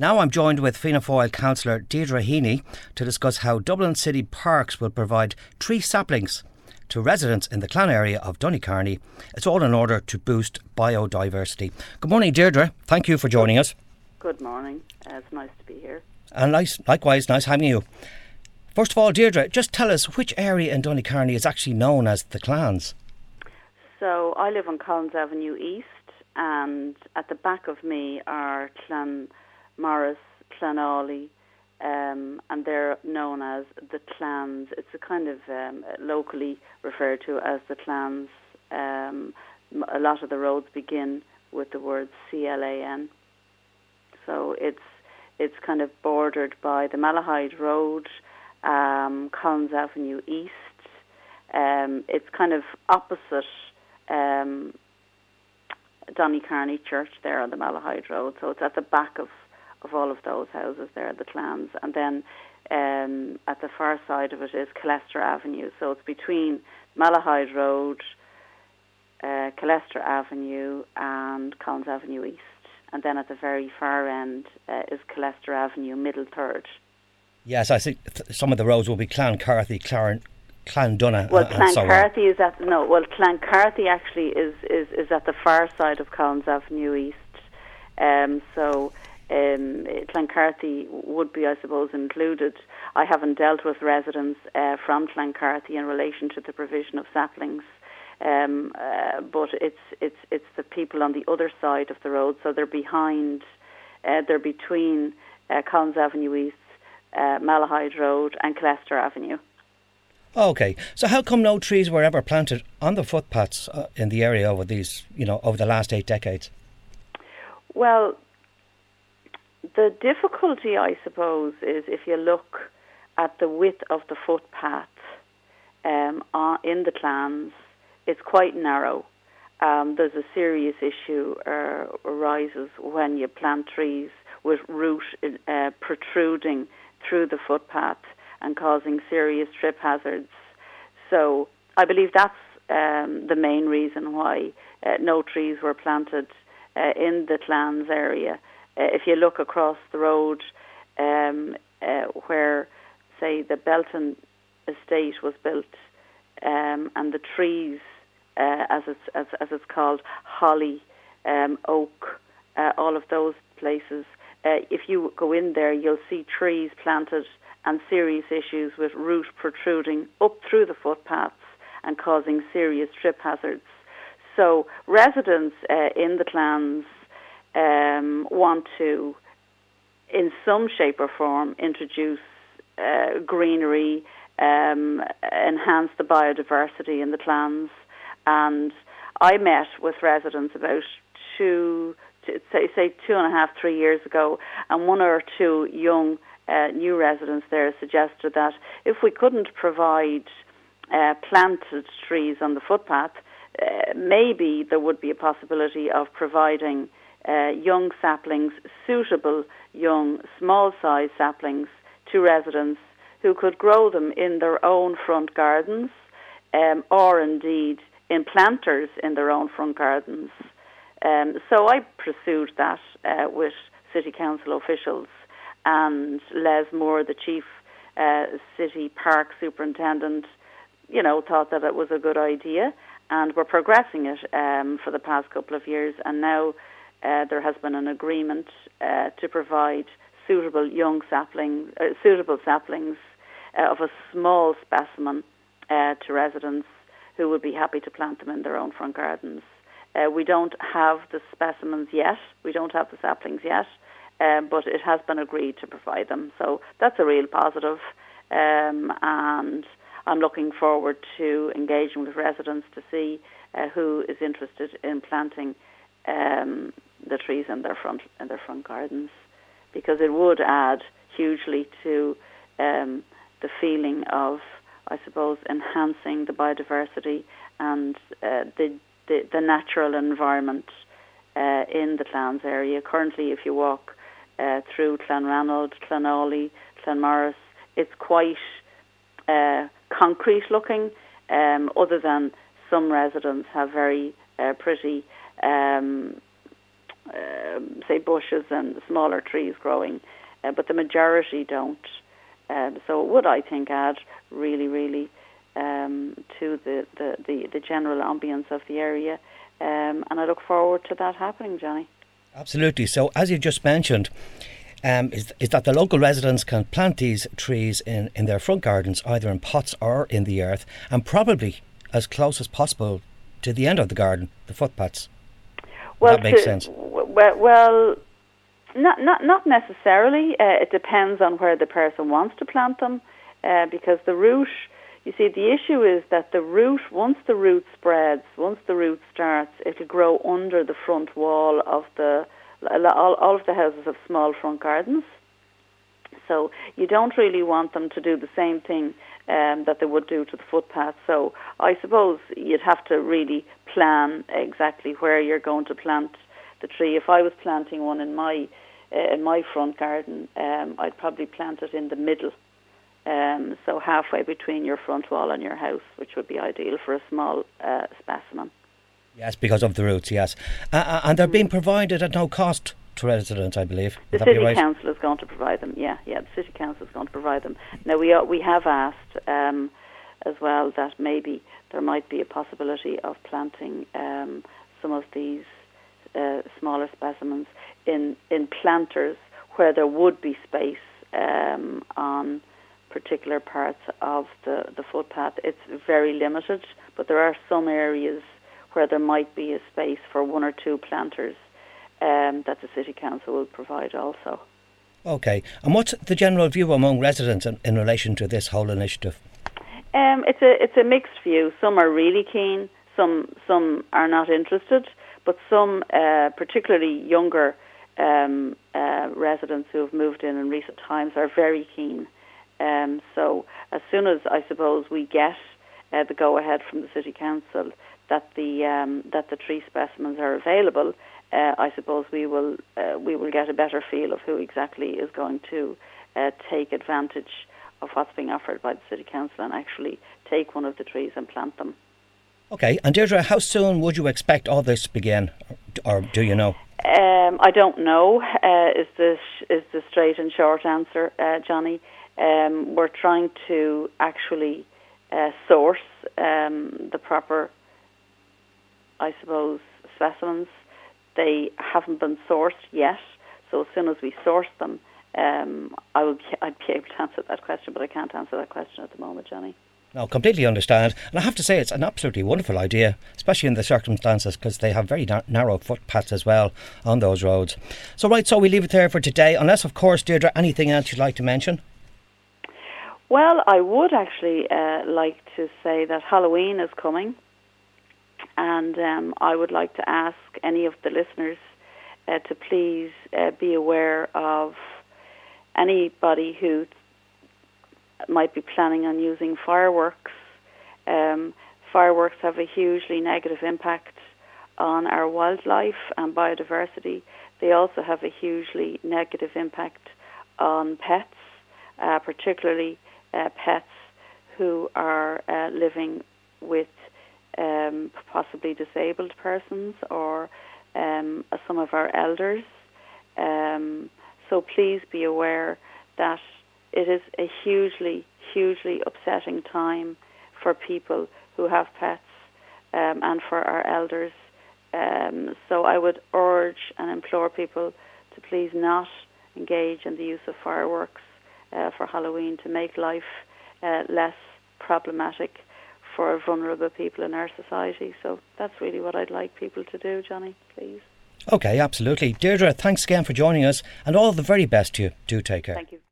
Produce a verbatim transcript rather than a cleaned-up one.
Now I'm joined with Fianna Fáil councillor Deirdre Heaney to discuss how Dublin City Parks will provide tree saplings to residents in the Clan area of Donnycarney. It's all in order to boost biodiversity. Good morning, Deirdre. Thank you for joining us. Good morning. Uh, it's nice to be here. And nice, likewise, nice having you. First of all, Deirdre, just tell us which area in Donnycarney is actually known as the Clans. So I live on Collins Avenue East, and at the back of me are Clan Morris, Clanawley, um, and they're known as the Clans. It's a kind of um, locally referred to as the Clans. Um, a lot of the roads begin with the word C L A N. So it's it's kind of bordered by the Malahide Road, um, Collins Avenue East. Um, it's kind of opposite um, Donnycarney Church there on the Malahide Road. So it's at the back of, of all of those houses there, the Clans. And then um, at the far side of it is Colester Avenue. So it's between Malahide Road, uh, Colester Avenue and Collins Avenue East. And then at the very far end uh, is Colester Avenue, middle third. Yes, I think th- some of the roads will be Clancarthy, Clarn, Clandunna, well, and so on. Clancarthy is at no. Well, Clancarthy actually is, is, is at the far side of Collins Avenue East. Um, so um, Clancarthy would be, I suppose, included. I haven't dealt with residents uh, from Clancarthy in relation to the provision of saplings. Um, uh, but it's it's it's the people on the other side of the road, so they're behind, uh, they're between uh, Collins Avenue East, uh, Malahide Road, and Colester Avenue. Okay, so how come no trees were ever planted on the footpaths uh, in the area over these, you know, over the last eight decades? Well, the difficulty, I suppose, is if you look at the width of the footpath um, on, in the Clans. It's quite narrow. Um, there's a serious issue uh, arises when you plant trees with root uh, protruding through the footpath and causing serious trip hazards. So I believe that's um, the main reason why uh, no trees were planted uh, in the Clans area. Uh, if you look across the road um, uh, where, say, the Belton estate was built, um, and the trees, Uh, as it's as, as it's called, holly, um, oak, uh, all of those places. Uh, if you go in there, you'll see trees planted and serious issues with root protruding up through the footpaths and causing serious trip hazards. So residents uh, in the Clans um, want to, in some shape or form, introduce uh, greenery, um, enhance the biodiversity in the Clans. And I met with residents about two, say, say two and a half, three years ago, and one or two young uh, new residents there suggested that if we couldn't provide uh, planted trees on the footpath, uh, maybe there would be a possibility of providing uh, young saplings, suitable young, small-sized saplings to residents who could grow them in their own front gardens, um, or indeed in planters in their own front gardens. Um, so I pursued that uh, with City Council officials, and Les Moore, the Chief uh, City Park Superintendent, you know, thought that it was a good idea, and we're progressing it um, for the past couple of years, and now uh, there has been an agreement uh, to provide suitable young saplings, uh, suitable saplings uh, of a small specimen uh, to residents who would be happy to plant them in their own front gardens. Uh, we don't have the specimens yet, we don't have the saplings yet, um, but it has been agreed to provide them. So that's a real positive, um, and I'm looking forward to engaging with residents to see uh, who is interested in planting um, the trees in their front in their front gardens, because it would add hugely to um, the feeling of, I suppose, enhancing the biodiversity and uh, the, the the natural environment uh, in the Clans area. Currently, if you walk uh, through Clanranald, Clanawley, Clanmorris, it's quite uh, concrete looking, um, other than some residents have very uh, pretty um, um, say, bushes and smaller trees growing, uh, but the majority don't. Um, so it would, I think, add really, really um, to the, the, the, the general ambience of the area. Um, and I look forward to that happening, Johnny. Absolutely. So, as you just mentioned, um, is, is that the local residents can plant these trees in, in their front gardens, either in pots or in the earth, and probably as close as possible to the end of the garden, the footpaths. Well, that makes to, sense. Well, well not not not necessarily. Uh, it depends on where the person wants to plant them, uh, because the root. You see, the issue is that the root, once the root spreads, once the root starts, it'll grow under the front wall of the, all, all of the houses have small front gardens. So you don't really want them to do the same thing um, that they would do to the footpath. So I suppose you'd have to really plan exactly where you're going to plant the tree. If I was planting one in my, uh, in my front garden, um, I'd probably plant it in the middle. Um, so halfway between your front wall and your house, which would be ideal for a small uh, specimen. Yes, because of the roots, yes. Uh, and they're being provided at no cost to residents, I believe. The Would that city be right? council is going to provide them, yeah, yeah, the city council is going to provide them. Now, we are, we have asked um, as well that maybe there might be a possibility of planting um, some of these uh, smaller specimens in, in planters where there would be space um, on particular parts of the, the footpath. It's very limited, but there are some areas where there might be a space for one or two planters um, that the City Council will provide also. Okay. And what's the general view among residents in, in relation to this whole initiative? Um, it's a it's a mixed view. Some are really keen, some some are not interested, but some, uh, particularly younger um, uh, residents who have moved in in recent times, are very keen. Um, so as soon as, I suppose, we get uh, the go-ahead from the City Council that the um, that the tree specimens are available, uh, I suppose we will uh, we will get a better feel of who exactly is going to uh, take advantage of what's being offered by the City Council and actually take one of the trees and plant them. Okay, and Deirdre, how soon would you expect all this to begin, or do you know? Um, I don't know. Uh, is the is the straight and short answer, uh, Johnny? Um, we're trying to actually uh, source um, the proper, I suppose, specimens. They haven't been sourced yet, so as soon as we source them, um, I will be, I'd be able to answer that question, but I can't answer that question at the moment, Johnny. No, completely understand. And I have to say it's an absolutely wonderful idea, especially in the circumstances, because they have very na- narrow footpaths as well on those roads. So right, so we leave it there for today, unless, of course, Deirdre, anything else you'd like to mention? Well, I would actually uh, like to say that Halloween is coming, and um, I would like to ask any of the listeners uh, to please uh, be aware of anybody who might be planning on using fireworks. Um, fireworks have a hugely negative impact on our wildlife and biodiversity. They also have a hugely negative impact on pets, uh, particularly Uh, pets who are uh, living with um, possibly disabled persons or um, some of our elders. Um, so please be aware that it is a hugely, hugely upsetting time for people who have pets um, and for our elders. Um, so I would urge and implore people to please not engage in the use of fireworks Uh, for Halloween, to make life uh, less problematic for vulnerable people in our society. So that's really what I'd like people to do, Johnny, please. Okay, absolutely. Deirdre, thanks again for joining us, and all the very best to you. Do take care. Thank you.